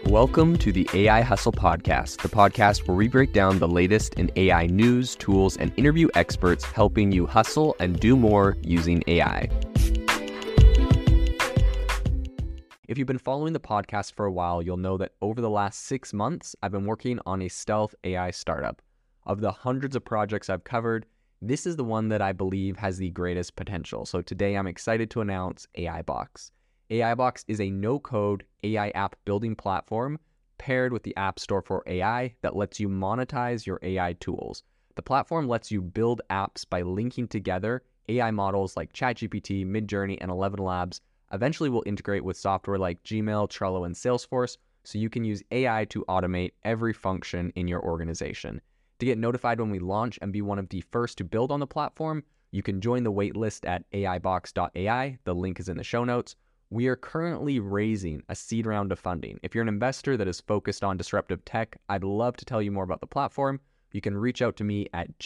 Welcome to the AI Hustle Podcast, the podcast where we break down the latest in AI news, tools, and interview experts helping you hustle and do more using AI. If you've been following the podcast for a while, you'll know that over the last 6 months, I've been working on a stealth AI startup. Of the hundreds of projects I've covered, this is the one that I believe has the greatest potential. So today I'm excited to announce AIBox. AIBox is a no-code AI app building platform paired with the App Store for AI that lets you monetize your AI tools. The platform lets you build apps by linking together AI models like ChatGPT, Midjourney, and ElevenLabs. Eventually will integrate with software like Gmail, Trello, and Salesforce, so you can use AI to automate every function in your organization. To get notified when we launch and be one of the first to build on the platform, you can join the waitlist at aibox.ai. The link is in the show notes. We are currently raising a seed round of funding. If you're an investor that is focused on disruptive tech, I'd love to tell you more about the platform. You can reach out to me at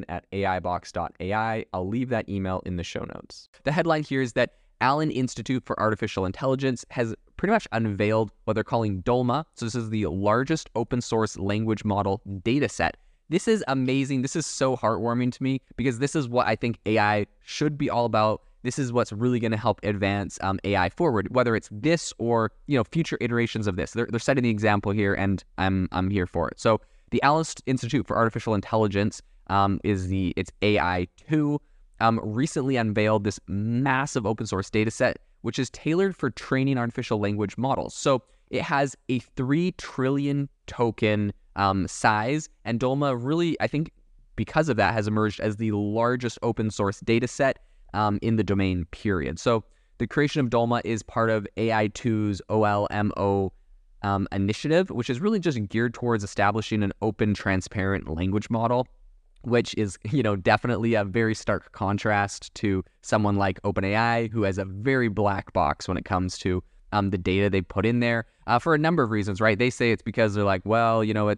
jaden@aibox.ai. I'll leave that email in the show notes. The headline here is that Allen Institute for Artificial Intelligence has pretty much unveiled what they're calling DOLMA. So this is the largest open source language model data set. This is amazing. This is so heartwarming to me because this is what I think AI should be all about. This is what's really going to help advance AI forward, whether it's this or future iterations of this. They're setting the example here, and I'm here for it. So the Allen Institute for Artificial Intelligence it's AI2. Recently unveiled this massive open source data set, which is tailored for training artificial language models. So it has a 3 trillion token size, and DOLMA really, I think, because of that, has emerged as the largest open source data set in the domain, period. So the creation of DOLMA is part of AI2's OLMO initiative, which is really just geared towards establishing an open, transparent language model, which is, definitely a very stark contrast to someone like OpenAI, who has a very black box when it comes to the data they put in there for a number of reasons, right? They say it's because they're like, well,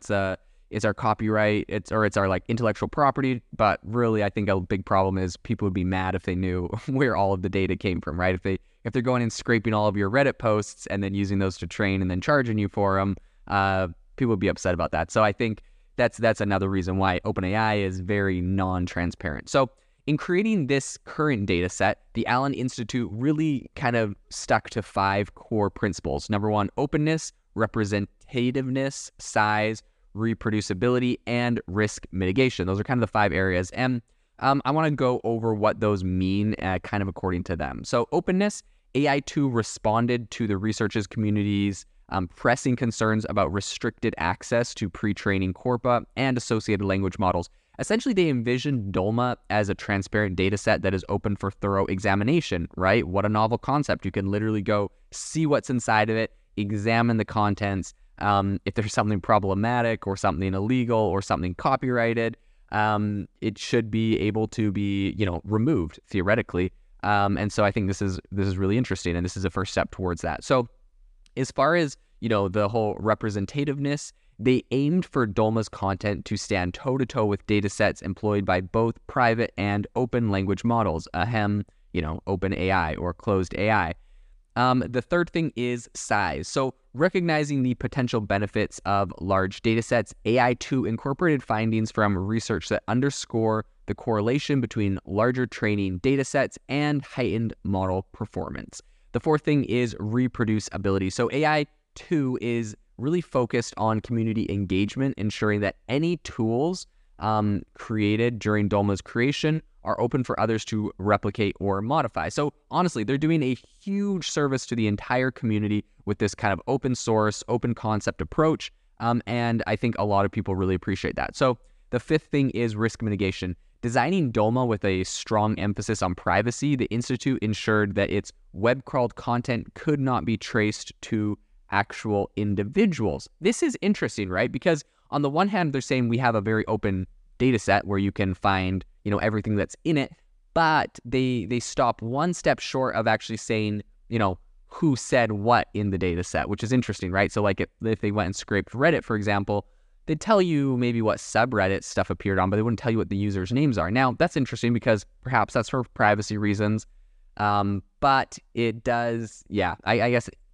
it's our copyright, it's our like intellectual property, but really I think a big problem is people would be mad if they knew where all of the data came from, right? If they're going and scraping all of your Reddit posts and then using those to train and then charging you for them, people would be upset about that. So I think that's another reason why OpenAI is very non-transparent. So in creating this current data set, the Allen Institute really kind of stuck to 5 core principles. Number 1, openness, representativeness, size, reproducibility, and risk mitigation. Those are kind of the 5 areas. And I want to go over what those mean kind of according to them. So openness, AI2 responded to the researchers community's pressing concerns about restricted access to pre-training corpora and associated language models. Essentially, they envisioned DOLMA as a transparent data set that is open for thorough examination, right? What a novel concept. You can literally go see what's inside of it, examine the contents. If there's something problematic or something illegal or something copyrighted, it should be able to be, removed theoretically. And so I think this is really interesting, and this is a first step towards that. So as far as, the whole representativeness, they aimed for DOLMA's content to stand toe-to-toe with data sets employed by both private and open language models, OpenAI or closed AI. The third thing is size. So recognizing the potential benefits of large data sets, AI2 incorporated findings from research that underscore the correlation between larger training data sets and heightened model performance. The fourth thing is reproducibility. So AI2 is really focused on community engagement, ensuring that any tools created during DOLMA's creation are open for others to replicate or modify. So honestly, they're doing a huge service to the entire community with this kind of open source, open concept approach. And I think a lot of people really appreciate that. So the fifth thing is risk mitigation. Designing DOLMA with a strong emphasis on privacy, the Institute ensured that its web-crawled content could not be traced to actual individuals. This is interesting, right? Because on the one hand, they're saying we have a very open data set where you can find, everything that's in it, but they stop one step short of actually saying, who said what in the data set, which is interesting, right? So like if they went and scraped Reddit, for example, they'd tell you maybe what subreddit stuff appeared on, but they wouldn't tell you what the users' names are. Now, that's interesting because perhaps that's for privacy reasons, but it does, I guess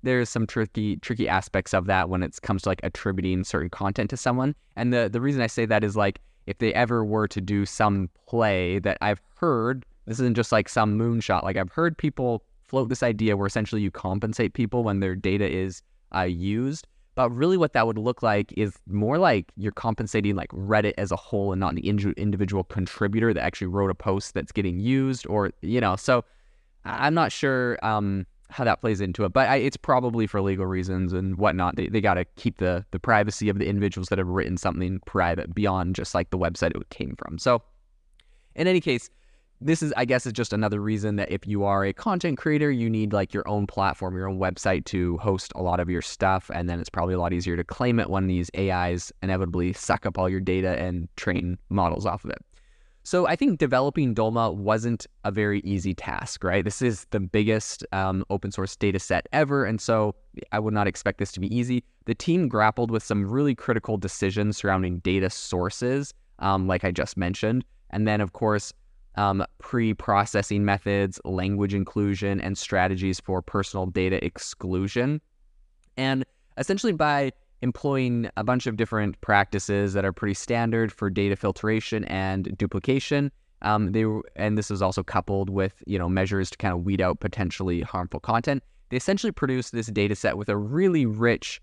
there's some tricky aspects of that when it comes to like attributing certain content to someone. And the reason I say that is like if they ever were to do some play that I've heard, this isn't just like some moonshot, like I've heard people float this idea where essentially you compensate people when their data is used. But really what that would look like is more like you're compensating like Reddit as a whole and not the individual contributor that actually wrote a post that's getting used, or, so I'm not sure how that plays into it, but it's probably for legal reasons and whatnot. They got to keep the privacy of the individuals that have written something private beyond just like the website it came from. So in any case, this is, I guess, is just another reason that if you are a content creator, you need like your own platform, your own website to host a lot of your stuff. And then it's probably a lot easier to claim it when these AIs inevitably suck up all your data and train models off of it. So I think developing Dolma wasn't a very easy task, right? This is the biggest open source data set ever. And so I would not expect this to be easy. The team grappled with some really critical decisions surrounding data sources, like I just mentioned. And then, of course, pre-processing methods, language inclusion, and strategies for personal data exclusion. And essentially by employing a bunch of different practices that are pretty standard for data filtration and duplication, and this was also coupled with, measures to kind of weed out potentially harmful content. They essentially produced this data set with a really rich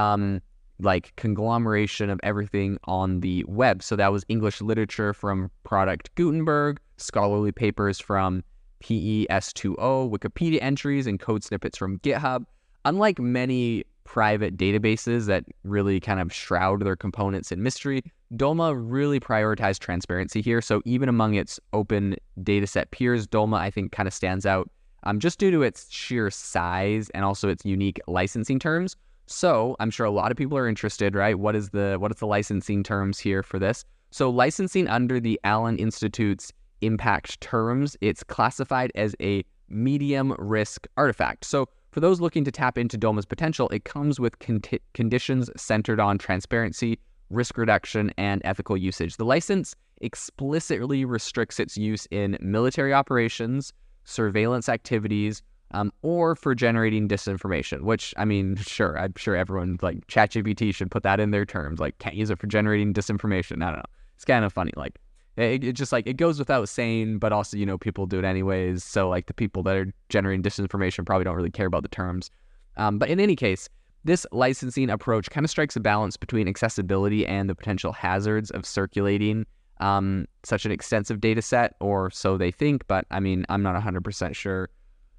conglomeration of everything on the web. So that was English literature from Project Gutenberg, scholarly papers from PES2O, Wikipedia entries, and code snippets from GitHub. Unlike many private databases that really kind of shroud their components in mystery, Dolma really prioritized transparency here. So even among its open dataset peers, Dolma, I think, kind of stands out just due to its sheer size and also its unique licensing terms. So I'm sure a lot of people are interested, right? What is the licensing terms here for this? So licensing under the Allen Institute's impact terms, it's classified as a medium risk artifact. So for those looking to tap into Dolma's potential, it comes with conditions centered on transparency, risk reduction, and ethical usage. The license explicitly restricts its use in military operations, surveillance activities, or for generating disinformation, which, I mean, sure, I'm sure everyone, like ChatGPT should put that in their terms, like can't use it for generating disinformation. I don't know. It's kind of funny. Like it just like, it goes without saying, but also, people do it anyways. So like the people that are generating disinformation probably don't really care about the terms. But in any case, this licensing approach kind of strikes a balance between accessibility and the potential hazards of circulating such an extensive data set, or so they think. But I mean, I'm not 100% sure.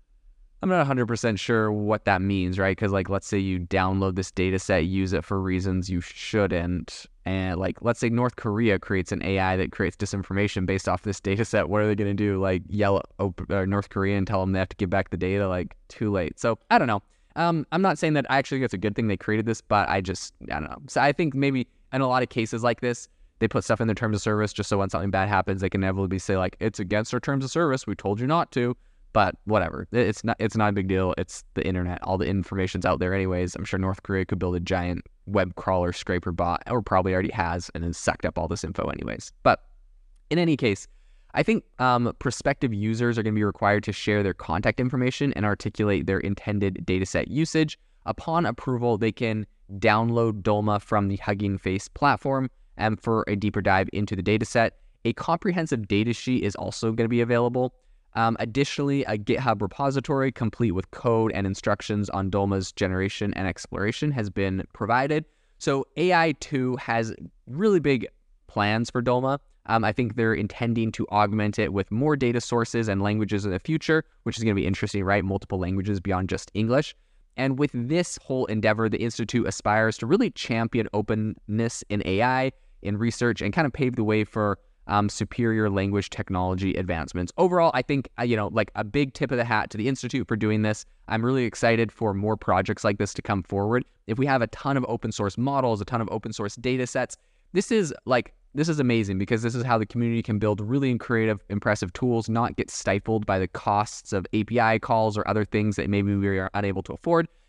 I'm not 100% sure what that means, right? Because, like, let's say you download this data set, use it for reasons you shouldn't. And, like, let's say North Korea creates an AI that creates disinformation based off this data set. What are they going to do? Like, yell at North Korea and tell them they have to give back the data? Like, too late. So, I don't know. I'm not saying that I actually think it's a good thing they created this, but I don't know. So, I think maybe in a lot of cases like this, they put stuff in their terms of service just so when something bad happens, they can inevitably say, like, it's against our terms of service. We told you not to. But whatever, it's not a big deal. It's the internet. All the information's out there anyways. I'm sure North Korea could build a giant web crawler scraper bot, or probably already has, and has sucked up all this info anyways. But in any case, I think prospective users are going to be required to share their contact information and articulate their intended dataset usage. Upon approval, they can download Dolma from the Hugging Face platform. And for a deeper dive into the dataset, a comprehensive datasheet is also going to be available. Additionally, a GitHub repository complete with code and instructions on Dolma's generation and exploration has been provided. So AI2 has really big plans for Dolma. I think they're intending to augment it with more data sources and languages in the future, which is going to be interesting, right? Multiple languages beyond just English. And with this whole endeavor, the Institute aspires to really champion openness in AI, in research, and kind of pave the way for superior language technology advancements. Overall, I think, like a big tip of the hat to the Institute for doing this. I'm really excited for more projects like this to come forward. If we have a ton of open source models, a ton of open source data sets, this is amazing, because this is how the community can build really creative, impressive tools, not get stifled by the costs of API calls or other things that maybe we are unable to afford.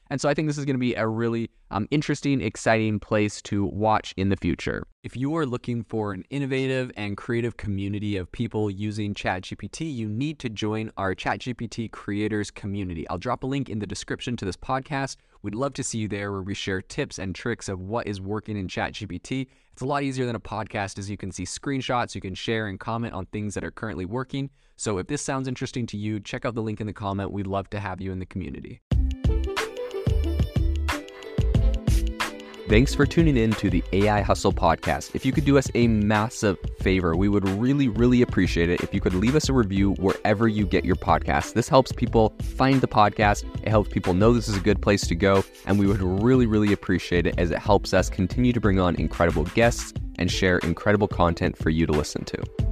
And so I think this is going to be a really interesting, exciting place to watch in the future. If you are looking for an innovative and creative community of people using ChatGPT, you need to join our ChatGPT creators community. I'll drop a link in the description to this podcast. We'd love to see you there, where we share tips and tricks of what is working in ChatGPT. It's a lot easier than a podcast, as you can see screenshots, you can share and comment on things that are currently working. So if this sounds interesting to you, check out the link in the comment. We'd love to have you in the community. Thanks for tuning in to the AI Hustle podcast. If you could do us a massive favor, we would really, really appreciate it if you could leave us a review wherever you get your podcasts. This helps people find the podcast. It helps people know this is a good place to go. And we would really, really appreciate it, as it helps us continue to bring on incredible guests and share incredible content for you to listen to.